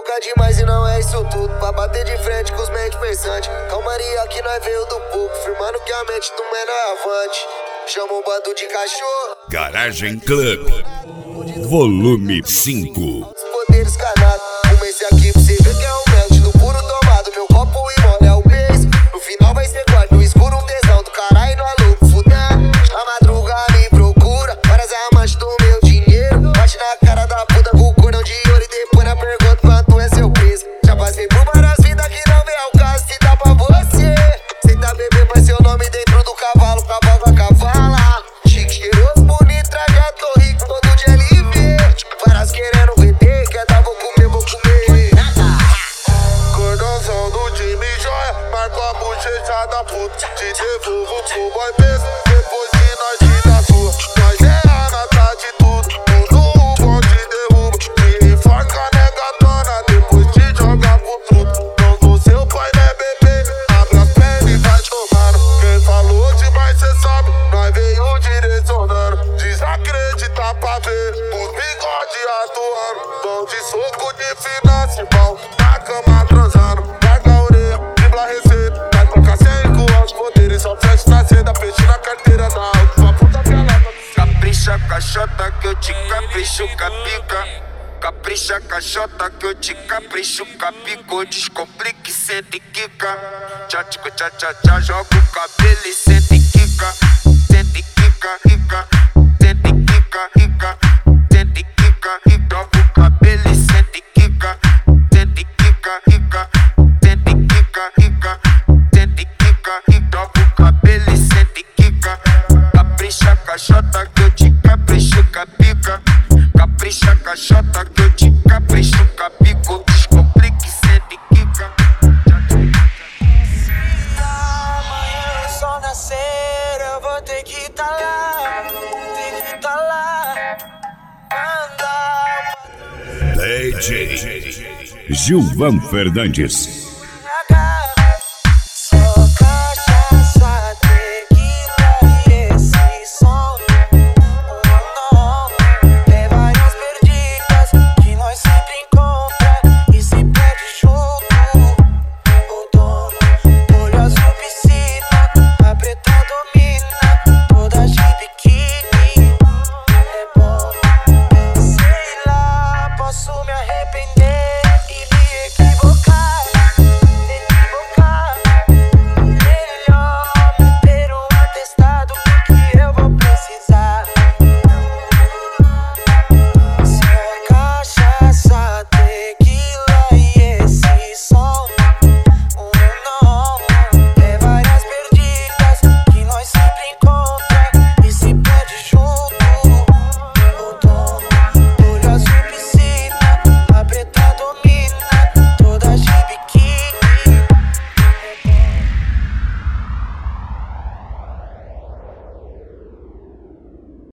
troca demais e não é isso tudo. Pra bater de frente com os mente pensantes. Calmaria que nós veio do pouco, firmando que a mente do menor é avante. Chama um bando de cachorro. Garagem Club, volume 5. Os poderes canados. Comecei aqui pra você ver que é um melt do puro tomado. Meu copo e mole é o beijo. No final vai ser corte, no escuro um tesão do caralho no alugo fudendo. A madruga me procura, várias amantes do meu dinheiro. Bate na cara da puta com o cordão de ouro e depois na pergunta quanto é seu preço. Já passei por várias vidas que não vem ao caso se dá pra você. Senta bebê, mas seu nome dentro do cavalo, cavalga cavala. Chique, cheiroso, bonito, trajado, tô rico, todo de LV. Várias querendo VT, quer dar, vou comer, vou comer. Cordãozão do time joia, marco a bochecha da puta. Te devolvo pro boy peso, depois que nós te dá sua. Nós é a nata de tudo, tudo o bom te derruba. Te enforca negatona, depois te joga pro truto. Não sou seu pai, né bebê, abre as pernas e vai tomando. Quem falou demais cê sabe, nós veio direcionando. Desacredita pra ver, os bigode atuando. Vão de soco de finance, pau na cama transando. Larga a orelha, dribla a receita. Vai trocar sem com os poderes, só fecha na seda, peixe na carteira da alta. Sua puta pelada. Capricha caixota que eu te capricho com a pica. Capricha caixota que eu te capricho com a pica. Descomplique, senta e quica. Tchá, tchico, tchá, tchá, tchá. Joga o cabelo e senta e quica. Senta e quica, rica. Senta e quica, rica. Senta e quica, rica. Joga o cabelo e senta e quica. Senta e quica, rica. Senta e quica, rica. Senta e quica, rica. Joga o cabelo e senta e quica. Capricha caixota que eu te capricho com a pica. Capricha caixota que eu te capricho com a pica. Descomplique, senta e quica. Amanhã o sol nascer, eu vou ter que tá lá. Tem que tá lá. Andar. DJ Gilvan Fernandes.